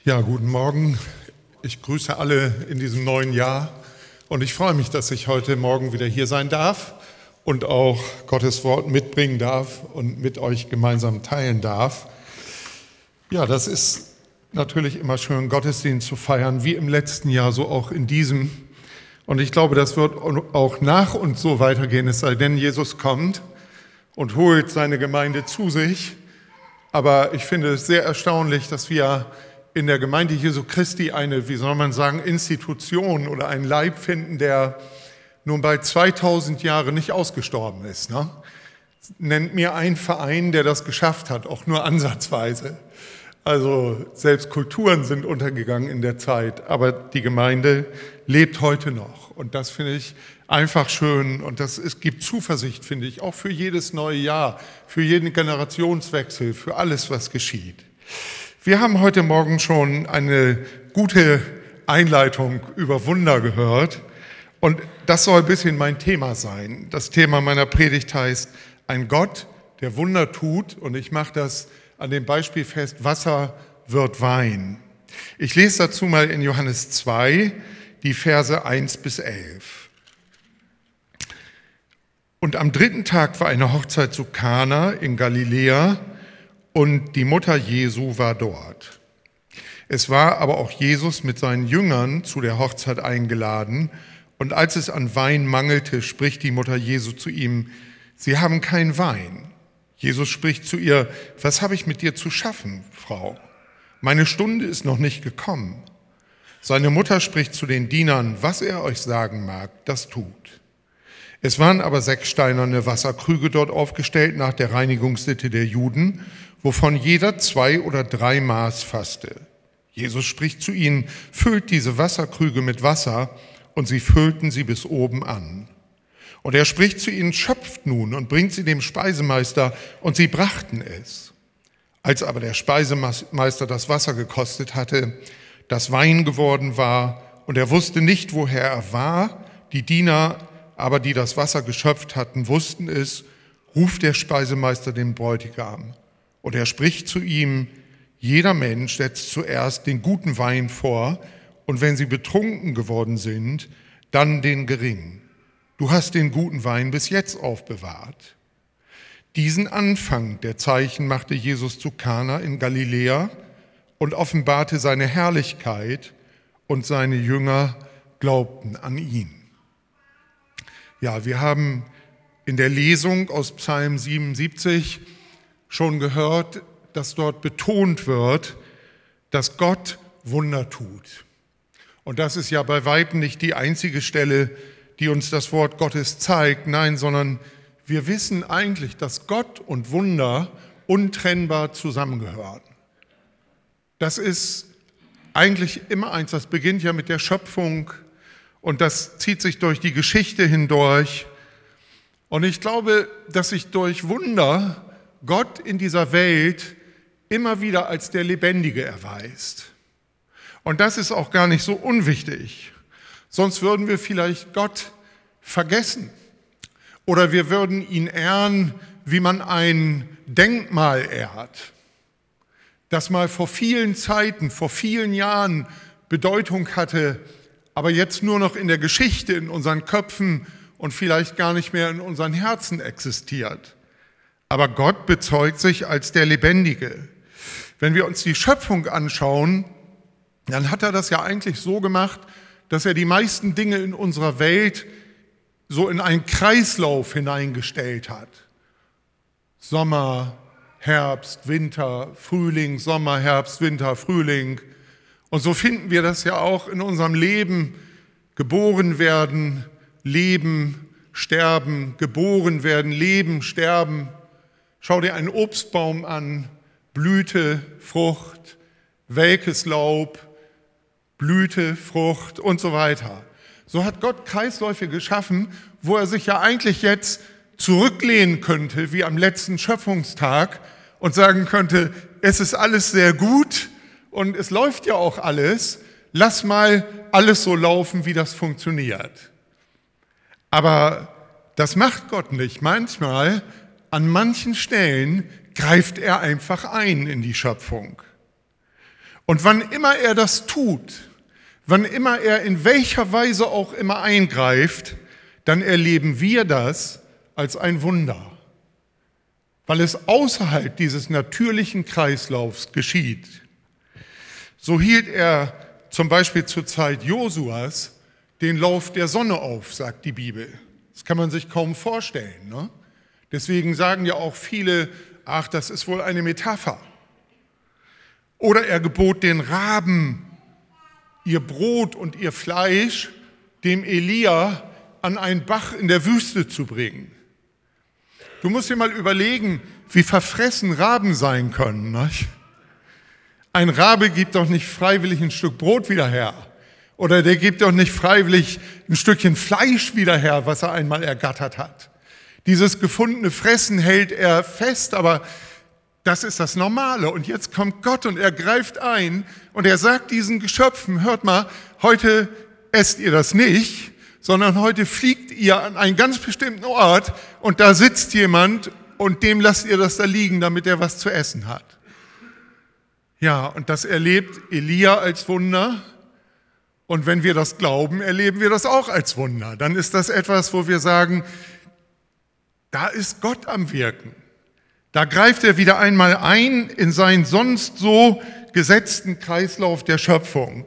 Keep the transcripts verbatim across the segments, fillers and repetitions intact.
Ja, guten Morgen. Ich grüße alle in diesem neuen Jahr und ich freue mich, dass ich heute Morgen wieder hier sein darf und auch Gottes Wort mitbringen darf und mit euch gemeinsam teilen darf. Ja, das ist natürlich immer schön, Gottesdienst zu feiern, wie im letzten Jahr, so auch in diesem. Und ich glaube, das wird auch nach uns so weitergehen, es sei denn, Jesus kommt und holt seine Gemeinde zu sich. Aber ich finde es sehr erstaunlich, dass wir in der Gemeinde Jesu Christi eine, wie soll man sagen, Institution oder einen Leib finden, der nun bald zweitausend Jahre nicht ausgestorben ist. Ne? Nennt mir einen Verein, der das geschafft hat, auch nur ansatzweise. Also selbst Kulturen sind untergegangen in der Zeit, aber die Gemeinde lebt heute noch. Und das finde ich einfach schön und das, es gibt Zuversicht, finde ich, auch für jedes neue Jahr, für jeden Generationswechsel, für alles, was geschieht. Wir haben heute Morgen schon eine gute Einleitung über Wunder gehört und das soll ein bisschen mein Thema sein. Das Thema meiner Predigt heißt, ein Gott, der Wunder tut, und ich mache das an dem Beispiel fest, Wasser wird Wein. Ich lese dazu mal in Johannes zwei die Verse eins bis elf. Und am dritten Tag war eine Hochzeit zu Kana in Galiläa, und die Mutter Jesu war dort. Es war aber auch Jesus mit seinen Jüngern zu der Hochzeit eingeladen. Und als es an Wein mangelte, spricht die Mutter Jesu zu ihm, Sie haben keinen Wein. Jesus spricht zu ihr, was habe ich mit dir zu schaffen, Frau? Meine Stunde ist noch nicht gekommen. Seine Mutter spricht zu den Dienern, was er euch sagen mag, das tut. Es waren aber sechs steinerne Wasserkrüge dort aufgestellt nach der Reinigungssitte der Juden, wovon jeder zwei oder drei Maß fasste. Jesus spricht zu ihnen, füllt diese Wasserkrüge mit Wasser, und sie füllten sie bis oben an. Und er spricht zu ihnen, schöpft nun und bringt sie dem Speisemeister, und sie brachten es. Als aber der Speisemeister das Wasser gekostet hatte, das Wein geworden war, und er wusste nicht, woher er war, die Diener aber, die das Wasser geschöpft hatten, wussten es, ruft der Speisemeister den Bräutigam. Und er spricht zu ihm, jeder Mensch setzt zuerst den guten Wein vor, und wenn sie betrunken geworden sind, dann den geringen. Du hast den guten Wein bis jetzt aufbewahrt. Diesen Anfang der Zeichen machte Jesus zu Kana in Galiläa und offenbarte seine Herrlichkeit, und seine Jünger glaubten an ihn. Ja, wir haben in der Lesung aus Psalm siebenundsiebzig schon gehört, dass dort betont wird, dass Gott Wunder tut. Und das ist ja bei weitem nicht die einzige Stelle, die uns das Wort Gottes zeigt. Nein, sondern wir wissen eigentlich, dass Gott und Wunder untrennbar zusammengehören. Das ist eigentlich immer eins, das beginnt ja mit der Schöpfung und das zieht sich durch die Geschichte hindurch. Und ich glaube, dass sich durch Wunder Gott in dieser Welt immer wieder als der Lebendige erweist. Und das ist auch gar nicht so unwichtig. Sonst würden wir vielleicht Gott vergessen. Oder wir würden ihn ehren, wie man ein Denkmal ehrt, das mal vor vielen Zeiten, vor vielen Jahren Bedeutung hatte, aber jetzt nur noch in der Geschichte, in unseren Köpfen und vielleicht gar nicht mehr in unseren Herzen existiert. Aber Gott bezeugt sich als der Lebendige. Wenn wir uns die Schöpfung anschauen, dann hat er das ja eigentlich so gemacht, dass er die meisten Dinge in unserer Welt so in einen Kreislauf hineingestellt hat. Sommer, Herbst, Winter, Frühling, Sommer, Herbst, Winter, Frühling. Und so finden wir das ja auch in unserem Leben. Geboren werden, leben, sterben, geboren werden, leben, sterben. Schau dir einen Obstbaum an, Blüte, Frucht, welkes Laub, Blüte, Frucht und so weiter. So hat Gott Kreisläufe geschaffen, wo er sich ja eigentlich jetzt zurücklehnen könnte, wie am letzten Schöpfungstag, und sagen könnte, es ist alles sehr gut und es läuft ja auch alles, lass mal alles so laufen, wie das funktioniert. Aber das macht Gott nicht. Manchmal, an manchen Stellen, greift er einfach ein in die Schöpfung. Und wann immer er das tut, wann immer er in welcher Weise auch immer eingreift, dann erleben wir das als ein Wunder, weil es außerhalb dieses natürlichen Kreislaufs geschieht. So hielt er zum Beispiel zur Zeit Josuas den Lauf der Sonne auf, sagt die Bibel. Das kann man sich kaum vorstellen, ne? Deswegen sagen ja auch viele, ach, das ist wohl eine Metapher. Oder er gebot den Raben ihr Brot und ihr Fleisch dem Elia an einen Bach in der Wüste zu bringen. Du musst dir mal überlegen, wie verfressen Raben sein können. Nicht? Ein Rabe gibt doch nicht freiwillig ein Stück Brot wieder her. Oder der gibt doch nicht freiwillig ein Stückchen Fleisch wieder her, was er einmal ergattert hat. Dieses gefundene Fressen hält er fest, aber das ist das Normale. Und jetzt kommt Gott und er greift ein und er sagt diesen Geschöpfen, hört mal, heute esst ihr das nicht, sondern heute fliegt ihr an einen ganz bestimmten Ort und da sitzt jemand und dem lasst ihr das da liegen, damit er was zu essen hat. Ja, und das erlebt Elia als Wunder. Und wenn wir das glauben, erleben wir das auch als Wunder. Dann ist das etwas, wo wir sagen, da ist Gott am Wirken. Da greift er wieder einmal ein in seinen sonst so gesetzten Kreislauf der Schöpfung.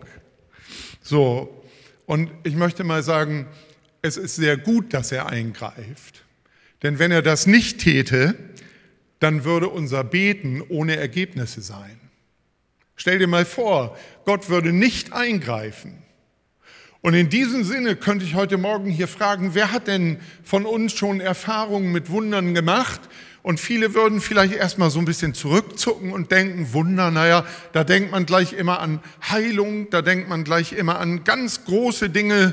So, und ich möchte mal sagen, es ist sehr gut, dass er eingreift. Denn wenn er das nicht täte, dann würde unser Beten ohne Ergebnisse sein. Stell dir mal vor, Gott würde nicht eingreifen. Und in diesem Sinne könnte ich heute Morgen hier fragen, wer hat denn von uns schon Erfahrungen mit Wundern gemacht? Und viele würden vielleicht erstmal so ein bisschen zurückzucken und denken, Wunder, naja, da denkt man gleich immer an Heilung, da denkt man gleich immer an ganz große Dinge.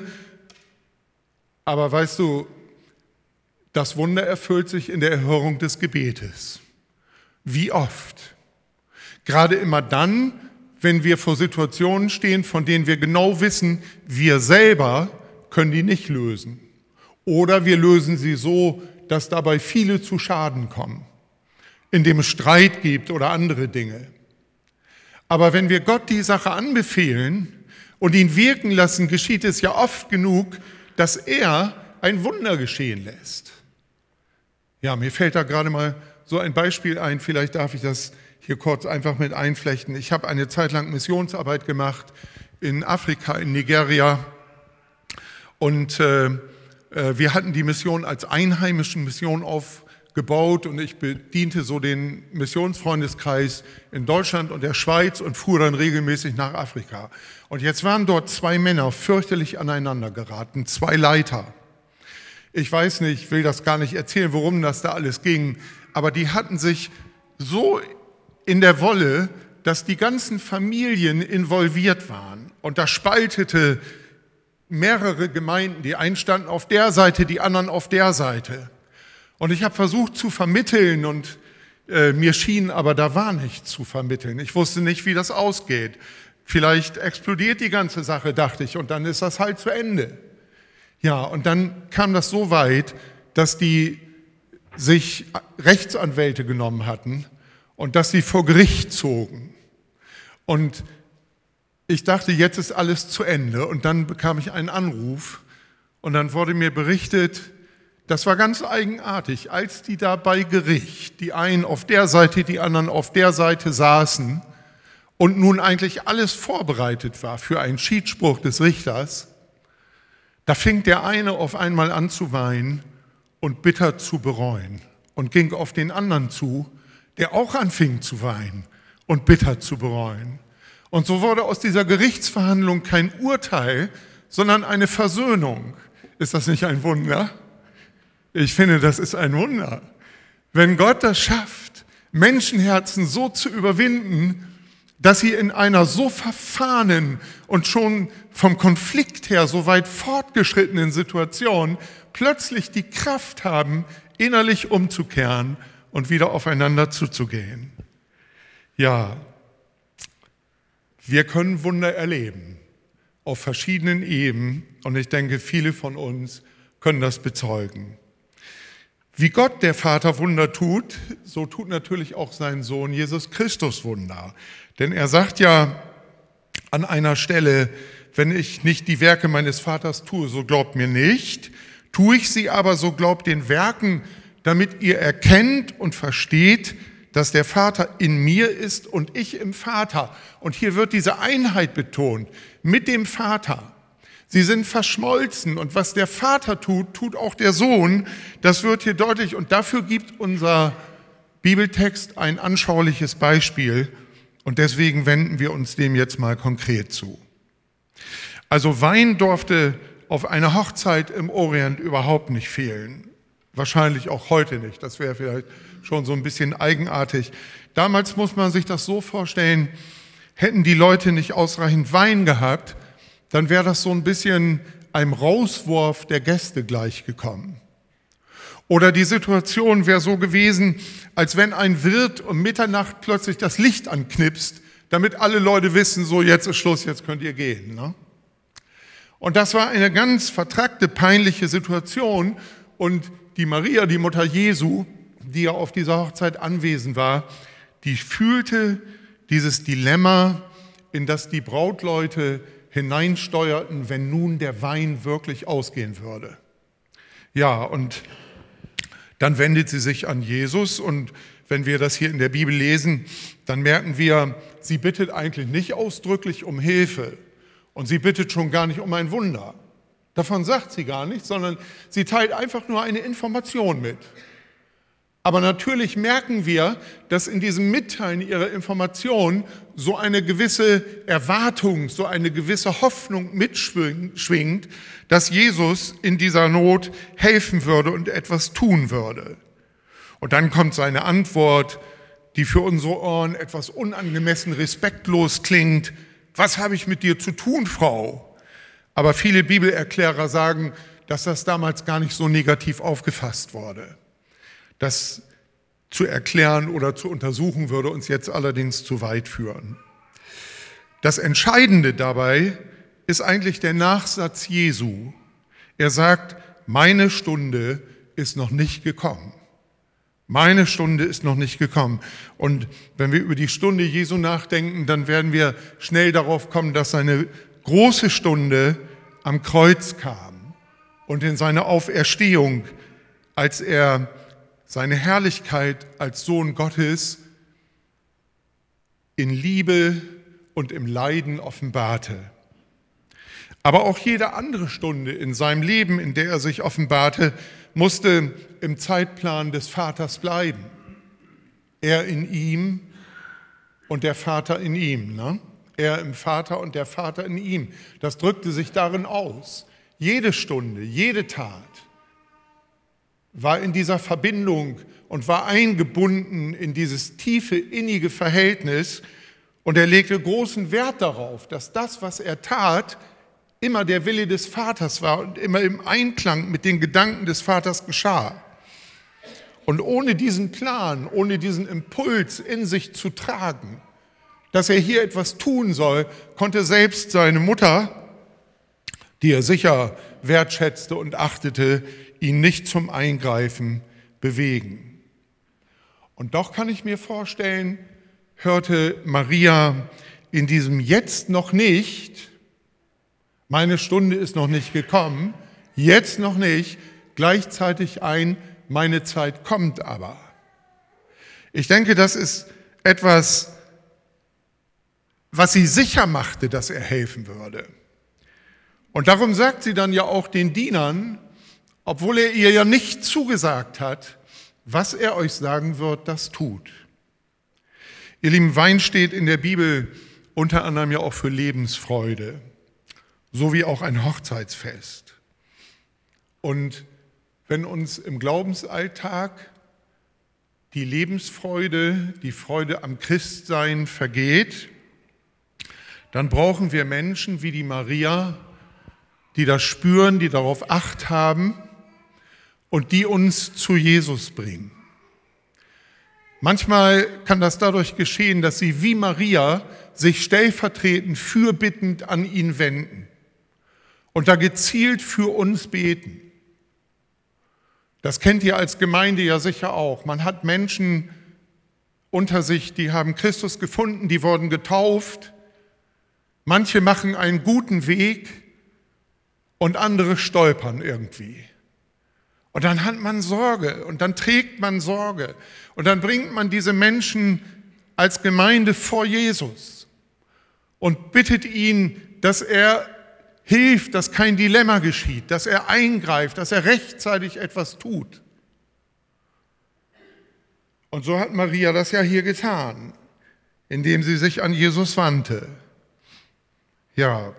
Aber weißt du, das Wunder erfüllt sich in der Erhörung des Gebetes. Wie oft? Gerade immer dann, wenn wir vor Situationen stehen, von denen wir genau wissen, wir selber können die nicht lösen. Oder wir lösen sie so, dass dabei viele zu Schaden kommen, indem es Streit gibt oder andere Dinge. Aber wenn wir Gott die Sache anbefehlen und ihn wirken lassen, geschieht es ja oft genug, dass er ein Wunder geschehen lässt. Ja, mir fällt da gerade mal so ein Beispiel ein, vielleicht darf ich das hier kurz einfach mit einflechten. Ich habe eine Zeit lang Missionsarbeit gemacht in Afrika, in Nigeria. Und äh, wir hatten die Mission als einheimische Mission aufgebaut und ich bediente so den Missionsfreundeskreis in Deutschland und der Schweiz und fuhr dann regelmäßig nach Afrika. Und jetzt waren dort zwei Männer fürchterlich aneinander geraten, zwei Leiter. Ich weiß nicht, ich will das gar nicht erzählen, worum das da alles ging, aber die hatten sich so in der Wolle, dass die ganzen Familien involviert waren. Und das spaltete mehrere Gemeinden. Die einen standen auf der Seite, die anderen auf der Seite. Und ich habe versucht zu vermitteln und äh, mir schien aber, da war nichts zu vermitteln. Ich wusste nicht, wie das ausgeht. Vielleicht explodiert die ganze Sache, dachte ich, und dann ist das halt zu Ende. Ja, und dann kam das so weit, dass die sich Rechtsanwälte genommen hatten und dass sie vor Gericht zogen. Und ich dachte, jetzt ist alles zu Ende. Und dann bekam ich einen Anruf und dann wurde mir berichtet, das war ganz eigenartig, als die da bei Gericht, die einen auf der Seite, die anderen auf der Seite saßen und nun eigentlich alles vorbereitet war für einen Schiedsspruch des Richters, da fing der eine auf einmal an zu weinen und bitter zu bereuen und ging auf den anderen zu, der auch anfing zu weinen und bitter zu bereuen. Und so wurde aus dieser Gerichtsverhandlung kein Urteil, sondern eine Versöhnung. Ist das nicht ein Wunder? Ich finde, das ist ein Wunder. Wenn Gott das schafft, Menschenherzen so zu überwinden, dass sie in einer so verfahrenen und schon vom Konflikt her so weit fortgeschrittenen Situation plötzlich die Kraft haben, innerlich umzukehren und wieder aufeinander zuzugehen. Ja, wir können Wunder erleben auf verschiedenen Ebenen und ich denke, viele von uns können das bezeugen. Wie Gott, der Vater, Wunder tut, so tut natürlich auch sein Sohn Jesus Christus Wunder. Denn er sagt ja an einer Stelle, wenn ich nicht die Werke meines Vaters tue, so glaubt mir nicht. Tue ich sie aber, so glaubt den Werken, damit ihr erkennt und versteht, dass der Vater in mir ist und ich im Vater. Und hier wird diese Einheit betont, mit dem Vater. Sie sind verschmolzen und was der Vater tut, tut auch der Sohn. Das wird hier deutlich und dafür gibt unser Bibeltext ein anschauliches Beispiel und deswegen wenden wir uns dem jetzt mal konkret zu. Also Wein durfte auf einer Hochzeit im Orient überhaupt nicht fehlen. Wahrscheinlich auch heute nicht. Das wäre vielleicht schon so ein bisschen eigenartig. Damals muss man sich das so vorstellen, hätten die Leute nicht ausreichend Wein gehabt, dann wäre das so ein bisschen einem Rauswurf der Gäste gleichgekommen. Oder die Situation wäre so gewesen, als wenn ein Wirt um Mitternacht plötzlich das Licht anknipst, damit alle Leute wissen, so jetzt ist Schluss, jetzt könnt ihr gehen. Ne? Und das war eine ganz vertrackte, peinliche Situation. Und die Maria, die Mutter Jesu, die ja auf dieser Hochzeit anwesend war, die fühlte dieses Dilemma, in das die Brautleute hineinsteuerten, wenn nun der Wein wirklich ausgehen würde. Ja, und dann wendet sie sich an Jesus und wenn wir das hier in der Bibel lesen, dann merken wir, sie bittet eigentlich nicht ausdrücklich um Hilfe und sie bittet schon gar nicht um ein Wunder. Davon sagt sie gar nichts, sondern sie teilt einfach nur eine Information mit. Aber natürlich merken wir, dass in diesem Mitteilen ihrer Information so eine gewisse Erwartung, so eine gewisse Hoffnung mitschwingt, dass Jesus in dieser Not helfen würde und etwas tun würde. Und dann kommt seine Antwort, die für unsere Ohren etwas unangemessen respektlos klingt. Was habe ich mit dir zu tun, Frau? Aber viele Bibelerklärer sagen, dass das damals gar nicht so negativ aufgefasst wurde. Das zu erklären oder zu untersuchen, würde uns jetzt allerdings zu weit führen. Das Entscheidende dabei ist eigentlich der Nachsatz Jesu. Er sagt, meine Stunde ist noch nicht gekommen. Meine Stunde ist noch nicht gekommen. Und wenn wir über die Stunde Jesu nachdenken, dann werden wir schnell darauf kommen, dass seine große Stunde am Kreuz kam und in seine Auferstehung, als er seine Herrlichkeit als Sohn Gottes in Liebe und im Leiden offenbarte. Aber auch jede andere Stunde in seinem Leben, in der er sich offenbarte, musste im Zeitplan des Vaters bleiben. Er in ihm und der Vater in ihm. Ne? Er im Vater und der Vater in ihm. Das drückte sich darin aus. Jede Stunde, jede Tat war in dieser Verbindung und war eingebunden in dieses tiefe, innige Verhältnis. Und er legte großen Wert darauf, dass das, was er tat, immer der Wille des Vaters war und immer im Einklang mit den Gedanken des Vaters geschah. Und ohne diesen Plan, ohne diesen Impuls in sich zu tragen, dass er hier etwas tun soll, konnte selbst seine Mutter, die er sicher wertschätzte und achtete, ihn nicht zum Eingreifen bewegen. Und doch kann ich mir vorstellen, hörte Maria in diesem Jetzt noch nicht, meine Stunde ist noch nicht gekommen, jetzt noch nicht, gleichzeitig ein, meine Zeit kommt aber. Ich denke, das ist etwas, was sie sicher machte, dass er helfen würde. Und darum sagt sie dann ja auch den Dienern, obwohl er ihr ja nicht zugesagt hat, was er euch sagen wird, das tut. Ihr Lieben, Wein steht in der Bibel unter anderem ja auch für Lebensfreude, sowie auch ein Hochzeitsfest. Und wenn uns im Glaubensalltag die Lebensfreude, die Freude am Christsein vergeht, dann brauchen wir Menschen wie die Maria, die das spüren, die darauf Acht haben und die uns zu Jesus bringen. Manchmal kann das dadurch geschehen, dass sie wie Maria sich stellvertretend fürbittend an ihn wenden und da gezielt für uns beten. Das kennt ihr als Gemeinde ja sicher auch. Man hat Menschen unter sich, die haben Christus gefunden, die wurden getauft, Manche machen einen guten Weg und andere stolpern irgendwie. Und dann hat man Sorge und dann trägt man Sorge und dann bringt man diese Menschen als Gemeinde vor Jesus und bittet ihn, dass er hilft, dass kein Dilemma geschieht, dass er eingreift, dass er rechtzeitig etwas tut. Und so hat Maria das ja hier getan, indem sie sich an Jesus wandte. Ja.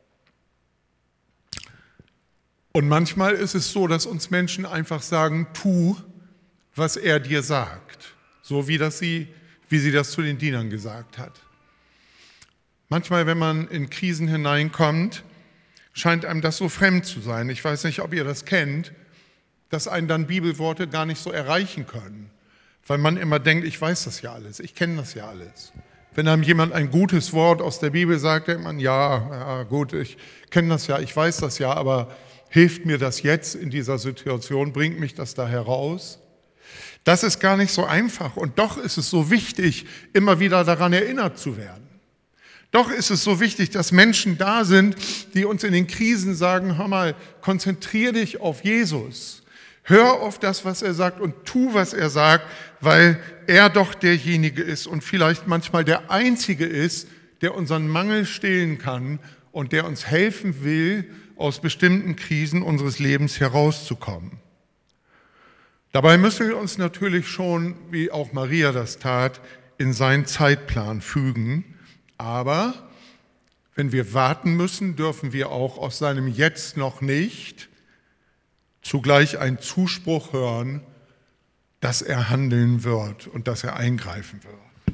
Und manchmal ist es so, dass uns Menschen einfach sagen, tu, was er dir sagt. So wie, das sie, wie sie das zu den Dienern gesagt hat. Manchmal, wenn man in Krisen hineinkommt, scheint einem das so fremd zu sein. Ich weiß nicht, ob ihr das kennt, dass einen dann Bibelworte gar nicht so erreichen können. Weil man immer denkt, ich weiß das ja alles, ich kenne das ja alles. Wenn einem jemand ein gutes Wort aus der Bibel sagt, denkt man, ja, ja gut, ich kenne das ja, ich weiß das ja, aber hilft mir das jetzt in dieser Situation, bringt mich das da heraus? Das ist gar nicht so einfach und doch ist es so wichtig, immer wieder daran erinnert zu werden. Doch ist es so wichtig, dass Menschen da sind, die uns in den Krisen sagen, hör mal, konzentrier dich auf Jesus. Hör auf das, was er sagt und tu, was er sagt, weil er doch derjenige ist und vielleicht manchmal der Einzige ist, der unseren Mangel stillen kann und der uns helfen will, aus bestimmten Krisen unseres Lebens herauszukommen. Dabei müssen wir uns natürlich schon, wie auch Maria das tat, in seinen Zeitplan fügen. Aber wenn wir warten müssen, dürfen wir auch aus seinem Jetzt noch nicht zugleich einen Zuspruch hören, dass er handeln wird und dass er eingreifen wird.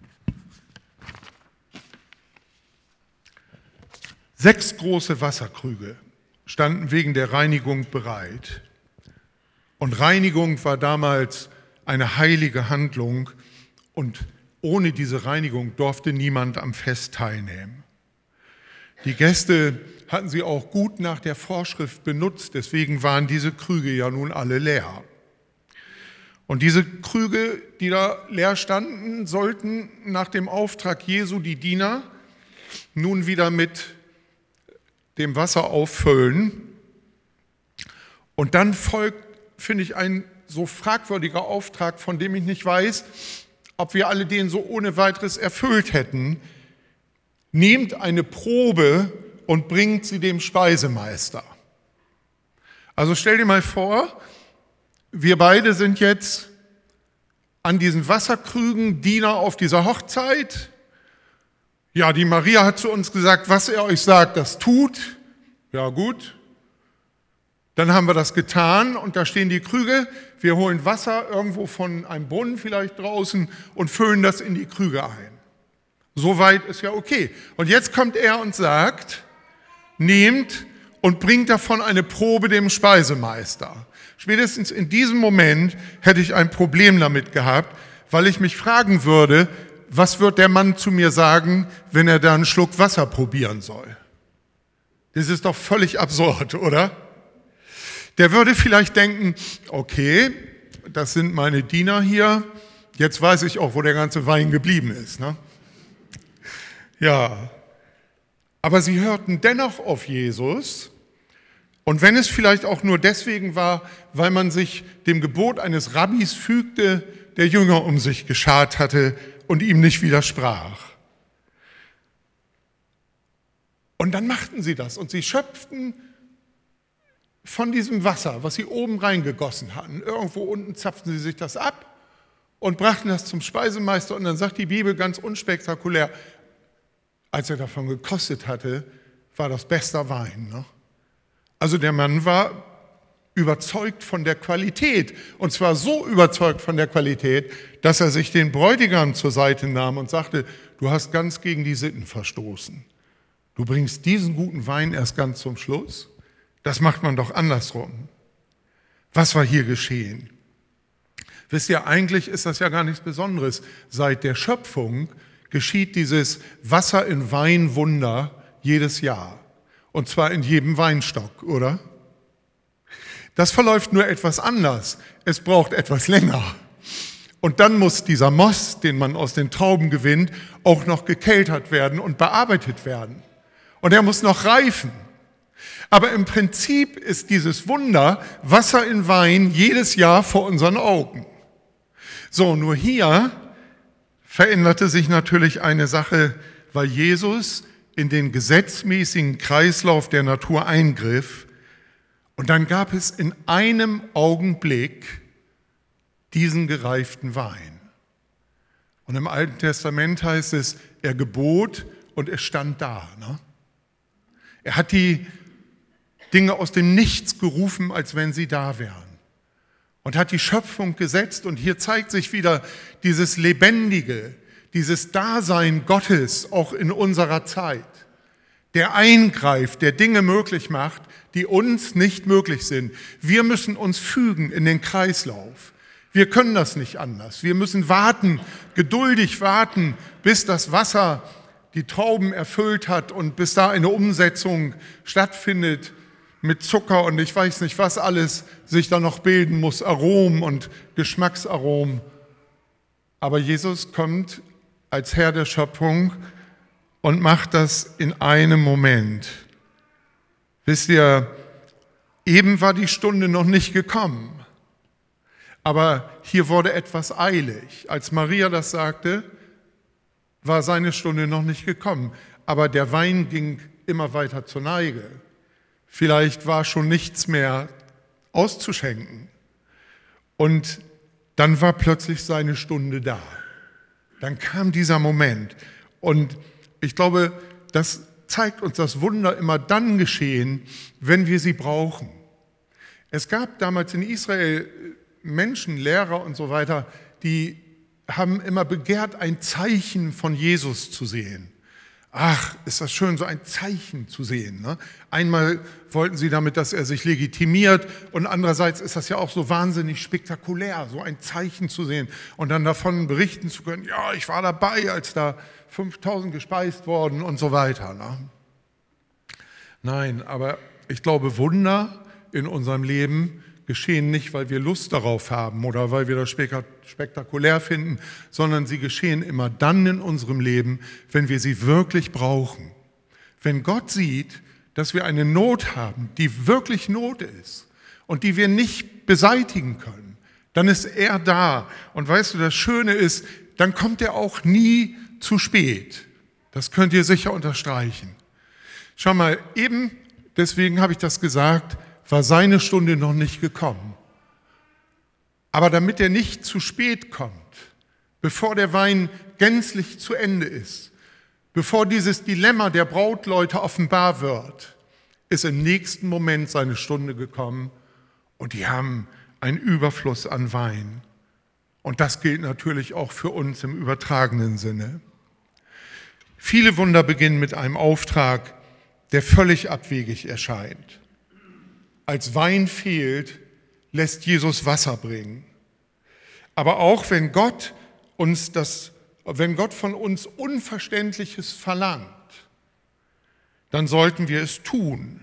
Sechs große Wasserkrüge standen wegen der Reinigung bereit. Und Reinigung war damals eine heilige Handlung und ohne diese Reinigung durfte niemand am Fest teilnehmen. Die Gäste hatten sie auch gut nach der Vorschrift benutzt, deswegen waren diese Krüge ja nun alle leer. Und diese Krüge, die da leer standen, sollten nach dem Auftrag Jesu die Diener nun wieder mit dem Wasser auffüllen. Und dann folgt, finde ich, ein so fragwürdiger Auftrag, von dem ich nicht weiß, ob wir alle den so ohne weiteres erfüllt hätten. Nehmt eine Probe und bringt sie dem Speisemeister. Also stell dir mal vor, wir beide sind jetzt an diesen Wasserkrügen Diener auf dieser Hochzeit. Ja, die Maria hat zu uns gesagt, was er euch sagt, das tut. Ja gut, dann haben wir das getan und da stehen die Krüge. Wir holen Wasser irgendwo von einem Brunnen vielleicht draußen und füllen das in die Krüge ein. Soweit ist ja okay. Und jetzt kommt er und sagt, nehmt und bringt davon eine Probe dem Speisemeister. Spätestens in diesem Moment hätte ich ein Problem damit gehabt, weil ich mich fragen würde, was wird der Mann zu mir sagen, wenn er da einen Schluck Wasser probieren soll? Das ist doch völlig absurd, oder? Der würde vielleicht denken, okay, das sind meine Diener hier, jetzt weiß ich auch, wo der ganze Wein geblieben ist. Ne? Ja, aber sie hörten dennoch auf Jesus. Und wenn es vielleicht auch nur deswegen war, weil man sich dem Gebot eines Rabbis fügte, der Jünger um sich geschart hatte und ihm nicht widersprach. Und dann machten sie das und sie schöpften von diesem Wasser, was sie oben reingegossen hatten. Irgendwo unten zapften sie sich das ab und brachten das zum Speisemeister. Und dann sagt die Bibel ganz unspektakulär, als er davon gekostet hatte, war das bester Wein. Ne? Also der Mann war überzeugt von der Qualität. Und zwar so überzeugt von der Qualität, dass er sich den Bräutigam zur Seite nahm und sagte, du hast ganz gegen die Sitten verstoßen. Du bringst diesen guten Wein erst ganz zum Schluss? Das macht man doch andersrum. Was war hier geschehen? Wisst ihr, eigentlich ist das ja gar nichts Besonderes. Seit der Schöpfung geschieht dieses Wasser in Wein Wunder jedes Jahr. Und zwar in jedem Weinstock, oder? Das verläuft nur etwas anders. Es braucht etwas länger. Und dann muss dieser Most, den man aus den Trauben gewinnt, auch noch gekeltert werden und bearbeitet werden. Und er muss noch reifen. Aber im Prinzip ist dieses Wunder Wasser in Wein jedes Jahr vor unseren Augen. So, nur hier veränderte sich natürlich eine Sache, weil Jesus in den gesetzmäßigen Kreislauf der Natur eingriff. Und dann gab es in einem Augenblick diesen gereiften Wein. Und im Alten Testament heißt es, er gebot und es stand da. Ne? Er hat die Dinge aus dem Nichts gerufen, als wenn sie da wären. Und hat die Schöpfung gesetzt. Und hier zeigt sich wieder dieses Lebendige, dieses Dasein Gottes auch in unserer Zeit. Der eingreift, der Dinge möglich macht, die uns nicht möglich sind. Wir müssen uns fügen in den Kreislauf. Wir können das nicht anders. Wir müssen warten, geduldig warten, bis das Wasser die Trauben erfüllt hat und bis da eine Umsetzung stattfindet mit Zucker und ich weiß nicht, was alles sich da noch bilden muss, Aromen und Geschmacksaromen. Aber Jesus kommt als Herr der Schöpfung und macht das in einem Moment. Wisst ihr, eben war die Stunde noch nicht gekommen. Aber hier wurde etwas eilig. Als Maria das sagte, war seine Stunde noch nicht gekommen. Aber der Wein ging immer weiter zur Neige. Vielleicht war schon nichts mehr auszuschenken. Und dann war plötzlich seine Stunde da. Dann kam dieser Moment. Und ich glaube, das zeigt uns, dass Wunder immer dann geschehen, wenn wir sie brauchen. Es gab damals in Israel Menschen, Lehrer und so weiter, die haben immer begehrt, ein Zeichen von Jesus zu sehen. Ach, ist das schön, so ein Zeichen zu sehen. Ne? Einmal wollten sie damit, dass er sich legitimiert und andererseits ist das ja auch so wahnsinnig spektakulär, so ein Zeichen zu sehen und dann davon berichten zu können, ja, ich war dabei, als da fünftausend gespeist wurden und so weiter. Ne? Nein, aber ich glaube, Wunder in unserem Leben geschehen nicht, weil wir Lust darauf haben oder weil wir das spektakulär finden, sondern sie geschehen immer dann in unserem Leben, wenn wir sie wirklich brauchen. Wenn Gott sieht, dass wir eine Not haben, die wirklich Not ist und die wir nicht beseitigen können, dann ist er da. Und weißt du, das Schöne ist, dann kommt er auch nie zu spät. Das könnt ihr sicher unterstreichen. Schau mal, eben, deswegen habe ich das gesagt, war seine Stunde noch nicht gekommen. Aber damit er nicht zu spät kommt, bevor der Wein gänzlich zu Ende ist, bevor dieses Dilemma der Brautleute offenbar wird, ist im nächsten Moment seine Stunde gekommen und die haben einen Überfluss an Wein. Und das gilt natürlich auch für uns im übertragenen Sinne. Viele Wunder beginnen mit einem Auftrag, der völlig abwegig erscheint. Als Wein fehlt, lässt Jesus Wasser bringen. Aber auch wenn Gott uns das, wenn Gott von uns Unverständliches verlangt, dann sollten wir es tun.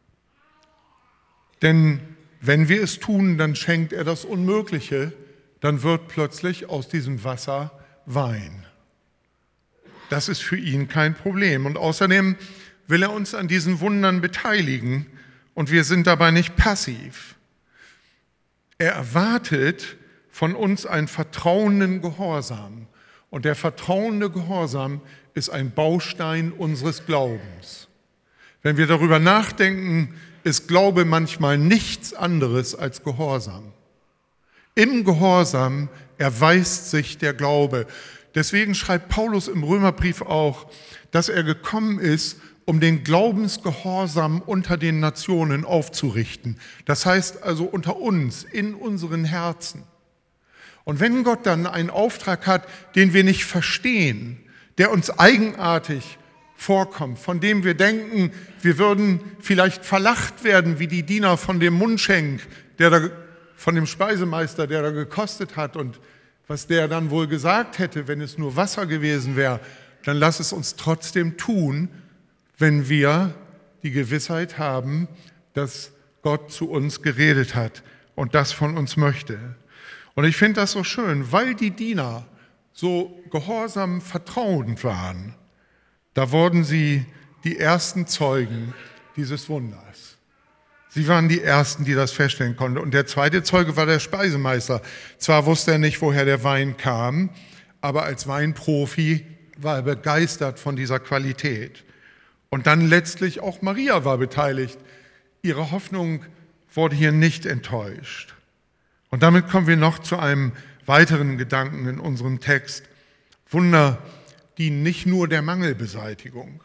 Denn wenn wir es tun, dann schenkt er das Unmögliche, dann wird plötzlich aus diesem Wasser Wein. Das ist für ihn kein Problem. Und außerdem will er uns an diesen Wundern beteiligen, und wir sind dabei nicht passiv. Er erwartet von uns einen vertrauenden Gehorsam. Und der vertrauende Gehorsam ist ein Baustein unseres Glaubens. Wenn wir darüber nachdenken, ist Glaube manchmal nichts anderes als Gehorsam. Im Gehorsam erweist sich der Glaube. Deswegen schreibt Paulus im Römerbrief auch, dass er gekommen ist, um den Glaubensgehorsam unter den Nationen aufzurichten. Das heißt also unter uns, in unseren Herzen. Und wenn Gott dann einen Auftrag hat, den wir nicht verstehen, der uns eigenartig vorkommt, von dem wir denken, wir würden vielleicht verlacht werden, wie die Diener von dem Mundschenk, der da, von dem Speisemeister, der da gekostet hat und was der dann wohl gesagt hätte, wenn es nur Wasser gewesen wäre, dann lass es uns trotzdem tun, wenn wir die Gewissheit haben, dass Gott zu uns geredet hat und das von uns möchte. Und ich finde das so schön, weil die Diener so gehorsam vertrauend waren, da wurden sie die ersten Zeugen dieses Wunders. Sie waren die Ersten, die das feststellen konnten. Und der zweite Zeuge war der Speisemeister. Zwar wusste er nicht, woher der Wein kam, aber als Weinprofi war er begeistert von dieser Qualität. Und dann letztlich auch Maria war beteiligt. Ihre Hoffnung wurde hier nicht enttäuscht. Und damit kommen wir noch zu einem weiteren Gedanken in unserem Text. Wunder dienen nicht nur der Mangelbeseitigung.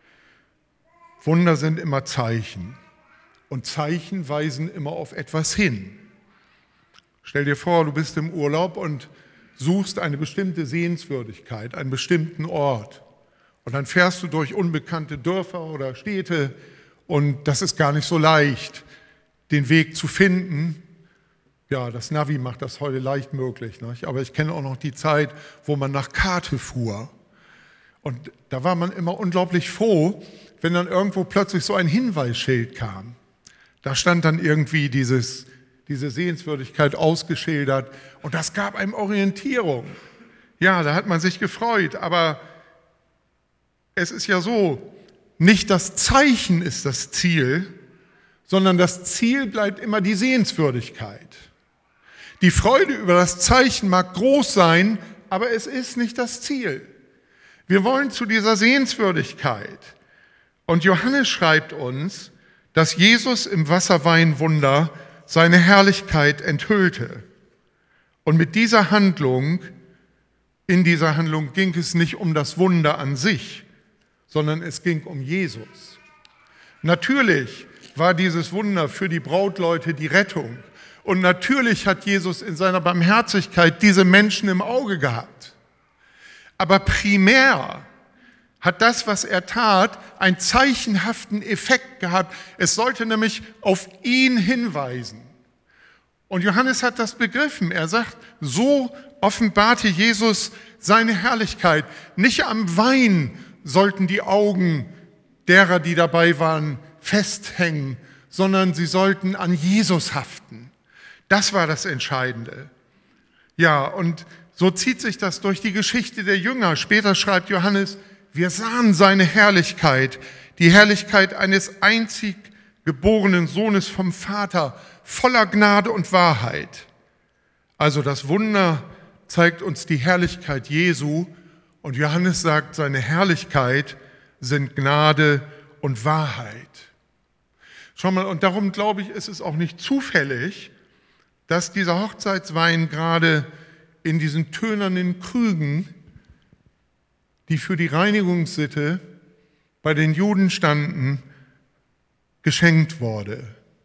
Wunder sind immer Zeichen. Und Zeichen weisen immer auf etwas hin. Stell dir vor, du bist im Urlaub und suchst eine bestimmte Sehenswürdigkeit, einen bestimmten Ort. Und dann fährst du durch unbekannte Dörfer oder Städte und das ist gar nicht so leicht, den Weg zu finden. Ja, das Navi macht das heute leicht möglich, nicht? Aber ich kenne auch noch die Zeit, wo man nach Karte fuhr. Und da war man immer unglaublich froh, wenn dann irgendwo plötzlich so ein Hinweisschild kam. Da stand dann irgendwie dieses, diese Sehenswürdigkeit ausgeschildert und das gab einem Orientierung. Ja, da hat man sich gefreut, aber es ist ja so, nicht das Zeichen ist das Ziel, sondern das Ziel bleibt immer die Sehenswürdigkeit. Die Freude über das Zeichen mag groß sein, aber es ist nicht das Ziel. Wir wollen zu dieser Sehenswürdigkeit. Und Johannes schreibt uns, dass Jesus im Wasserweinwunder seine Herrlichkeit enthüllte. Und mit dieser Handlung, in dieser Handlung ging es nicht um das Wunder an sich, sondern es ging um Jesus. Natürlich war dieses Wunder für die Brautleute die Rettung. Und natürlich hat Jesus in seiner Barmherzigkeit diese Menschen im Auge gehabt. Aber primär hat das, was er tat, einen zeichenhaften Effekt gehabt. Es sollte nämlich auf ihn hinweisen. Und Johannes hat das begriffen. Er sagt, so offenbarte Jesus seine Herrlichkeit. Nicht am Wein sollten die Augen derer, die dabei waren, festhängen, sondern sie sollten an Jesus haften. Das war das Entscheidende. Ja, und so zieht sich das durch die Geschichte der Jünger. Später schreibt Johannes, wir sahen seine Herrlichkeit, die Herrlichkeit eines einzig geborenen Sohnes vom Vater, voller Gnade und Wahrheit. Also das Wunder zeigt uns die Herrlichkeit Jesu und Johannes sagt, seine Herrlichkeit sind Gnade und Wahrheit. Schau mal, und darum glaube ich, ist es auch nicht zufällig, dass dieser Hochzeitswein gerade in diesen tönernen Krügen, die für die Reinigungssitte bei den Juden standen, geschenkt wurde.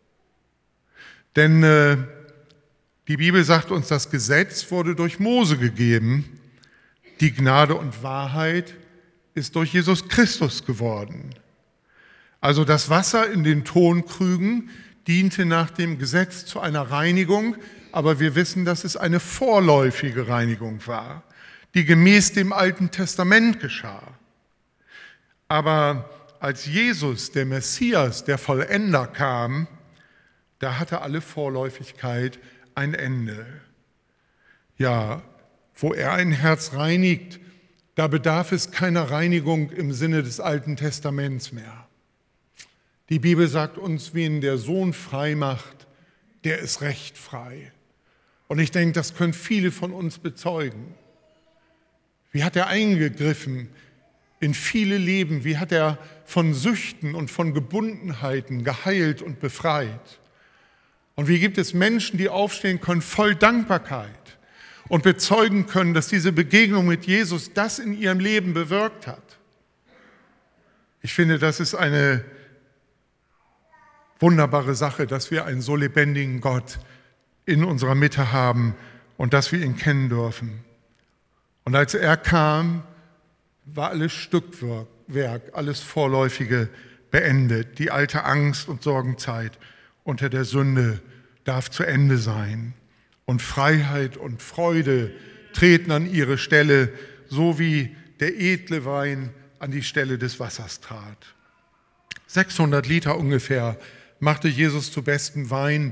Denn äh, die Bibel sagt uns, das Gesetz wurde durch Mose gegeben, die Gnade und Wahrheit ist durch Jesus Christus geworden. Also das Wasser in den Tonkrügen diente nach dem Gesetz zu einer Reinigung, aber wir wissen, dass es eine vorläufige Reinigung war, die gemäß dem Alten Testament geschah. Aber als Jesus, der Messias, der Vollender kam, da hatte alle Vorläufigkeit ein Ende. Ja, wo er ein Herz reinigt, da bedarf es keiner Reinigung im Sinne des Alten Testaments mehr. Die Bibel sagt uns, wen der Sohn frei macht, der ist recht frei. Und ich denke, das können viele von uns bezeugen. Wie hat er eingegriffen in viele Leben? Wie hat er von Süchten und von Gebundenheiten geheilt und befreit? Und wie gibt es Menschen, die aufstehen können voll Dankbarkeit und bezeugen können, dass diese Begegnung mit Jesus das in ihrem Leben bewirkt hat? Ich finde, das ist eine wunderbare Sache, dass wir einen so lebendigen Gott in unserer Mitte haben und dass wir ihn kennen dürfen. Und als er kam, war alles Stückwerk, alles Vorläufige beendet. Die alte Angst- und Sorgenzeit unter der Sünde darf zu Ende sein. Und Freiheit und Freude treten an ihre Stelle, so wie der edle Wein an die Stelle des Wassers trat. sechshundert Liter ungefähr machte Jesus zu bestem Wein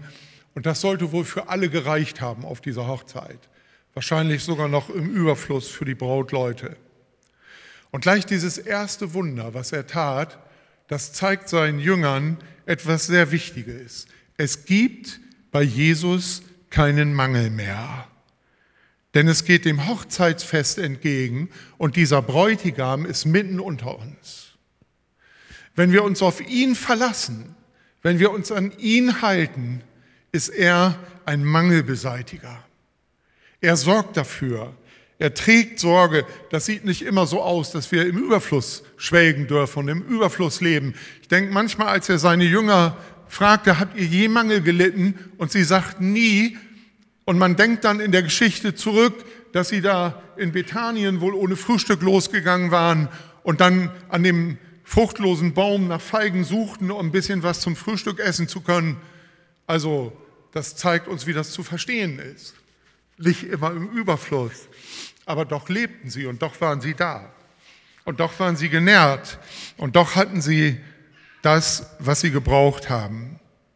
Und das sollte wohl für alle gereicht haben auf dieser Hochzeit. Wahrscheinlich sogar noch im Überfluss für die Brautleute. Und gleich dieses erste Wunder, was er tat, das zeigt seinen Jüngern etwas sehr Wichtiges. Es gibt bei Jesus keinen Mangel mehr. Denn es geht dem Hochzeitsfest entgegen und dieser Bräutigam ist mitten unter uns. Wenn wir uns auf ihn verlassen, wenn wir uns an ihn halten, ist er ein Mangelbeseitiger. Er sorgt dafür. Er trägt Sorge. Das sieht nicht immer so aus, dass wir im Überfluss schwelgen dürfen und im Überfluss leben. Ich denke manchmal, als er seine Jünger fragte, habt ihr je Mangel gelitten? Und sie sagten nie. Und man denkt dann in der Geschichte zurück, dass sie da in Bethanien wohl ohne Frühstück losgegangen waren und dann an dem fruchtlosen Baum nach Feigen suchten, um ein bisschen was zum Frühstück essen zu können. Also das zeigt uns, wie das zu verstehen ist. Nicht immer im Überfluss, aber doch lebten sie und doch waren sie da. Und doch waren sie genährt und doch hatten sie das, was sie gebraucht haben.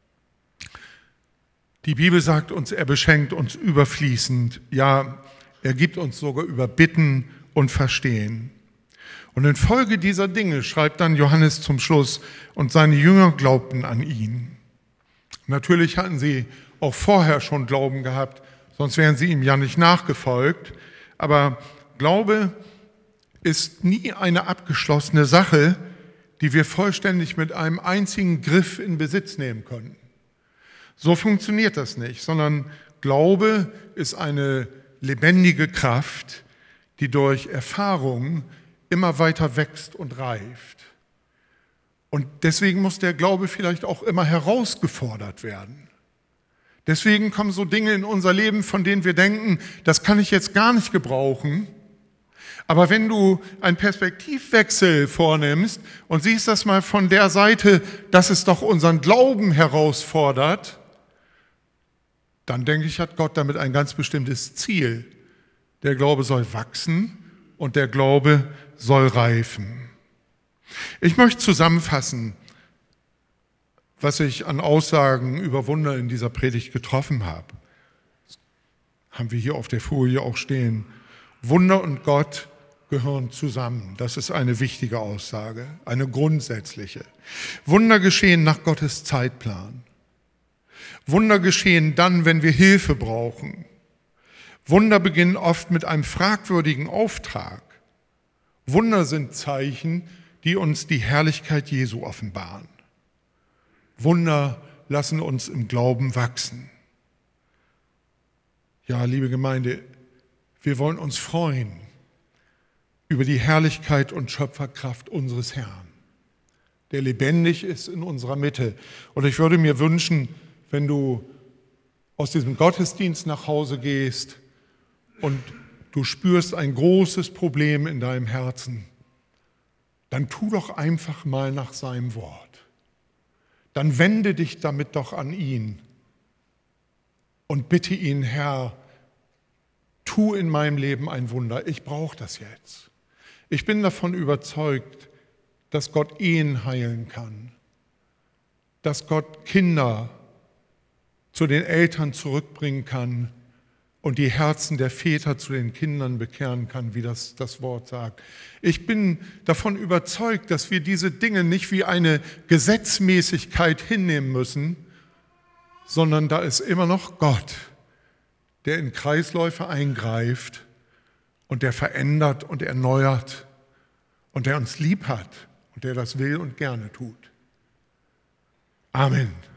Die Bibel sagt uns, er beschenkt uns überfließend. Ja, er gibt uns sogar über Bitten und Verstehen. Und infolge dieser Dinge schreibt dann Johannes zum Schluss, und seine Jünger glaubten an ihn. Natürlich hatten sie auch vorher schon Glauben gehabt, sonst wären sie ihm ja nicht nachgefolgt. Aber Glaube ist nie eine abgeschlossene Sache, die wir vollständig mit einem einzigen Griff in Besitz nehmen können. So funktioniert das nicht, sondern Glaube ist eine lebendige Kraft, die durch Erfahrung immer weiter wächst und reift. Und deswegen muss der Glaube vielleicht auch immer herausgefordert werden. Deswegen kommen so Dinge in unser Leben, von denen wir denken, das kann ich jetzt gar nicht gebrauchen. Aber wenn du einen Perspektivwechsel vornimmst und siehst das mal von der Seite, dass es doch unseren Glauben herausfordert, dann denke ich, hat Gott damit ein ganz bestimmtes Ziel. Der Glaube soll wachsen und der Glaube soll reifen. Ich möchte zusammenfassen, was ich an Aussagen über Wunder in dieser Predigt getroffen habe. Das haben wir hier auf der Folie auch stehen. Wunder und Gott gehören zusammen. Das ist eine wichtige Aussage, eine grundsätzliche. Wunder geschehen nach Gottes Zeitplan. Wunder geschehen dann, wenn wir Hilfe brauchen. Wunder beginnen oft mit einem fragwürdigen Auftrag. Wunder sind Zeichen, die uns die Herrlichkeit Jesu offenbaren. Wunder lassen uns im Glauben wachsen. Ja, liebe Gemeinde, wir wollen uns freuen über die Herrlichkeit und Schöpferkraft unseres Herrn, der lebendig ist in unserer Mitte. Und ich würde mir wünschen, wenn du aus diesem Gottesdienst nach Hause gehst und du spürst ein großes Problem in deinem Herzen, dann tu doch einfach mal nach seinem Wort. Dann wende dich damit doch an ihn und bitte ihn, Herr, tu in meinem Leben ein Wunder. Ich brauche das jetzt. Ich bin davon überzeugt, dass Gott Ehen heilen kann, dass Gott Kinder zu den Eltern zurückbringen kann und die Herzen der Väter zu den Kindern bekehren kann, wie das das Wort sagt. Ich bin davon überzeugt, dass wir diese Dinge nicht wie eine Gesetzmäßigkeit hinnehmen müssen, sondern da ist immer noch Gott, der in Kreisläufe eingreift und der verändert und erneuert und der uns lieb hat und der das will und gerne tut. Amen.